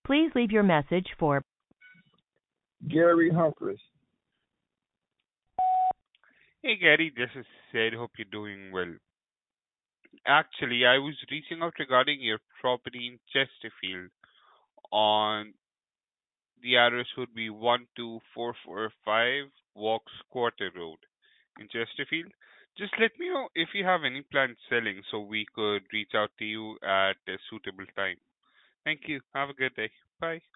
Please leave your message for Gary Humphreys. Hey Gary, this is Sid. Hope you're doing well. Actually, I was reaching out regarding your property in Chesterfield on the address would be 12445 Walks Quarter Road in Chesterfield. Just let me know if you have any plans selling so we could reach out to you at a suitable time. Thank you. Have a good day. Bye.